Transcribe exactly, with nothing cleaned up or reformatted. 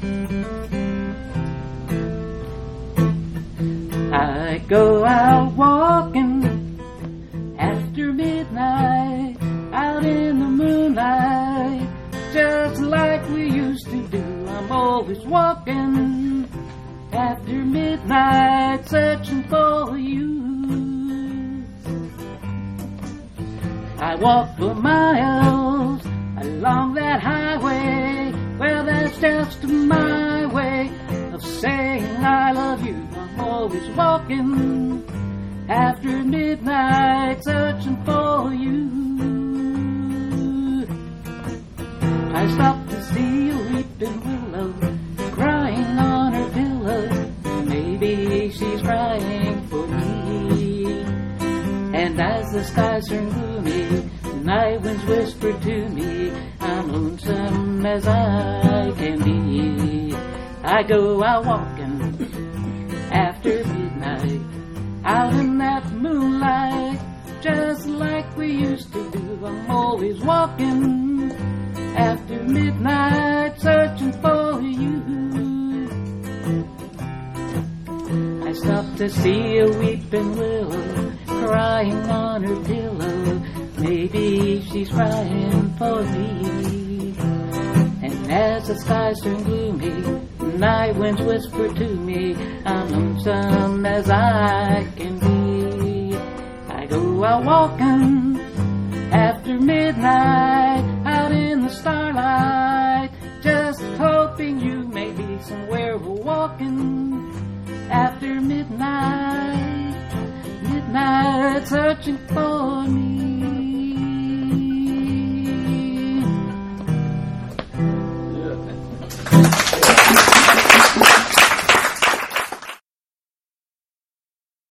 I go out walking after midnight, out in the moonlight, just like we used to do. I'm always walking after midnight, searching for you. I walk for miles along that highway. Well, that's just my way of saying I love you. I'm always walking after midnight, searching for you. I stop to see a weeping willow crying on her pillow. Maybe she's crying for me. And as the skies turn gloomy, night winds whisper to me, I'm lonesome as I can be. I go out walking after midnight, out in that moonlight, just like we used to do. I'm always walking after midnight, searching for you. I stop to see a weeping willow crying on her pillow. Maybe she's crying for me. And as the skies turn gloomy, night winds whisper to me, I'm lonesome as I can be. I go out walking after midnight, out in the starlight, just hoping you may be somewhere. We're walking after midnight, midnight, searching for me. Yeah.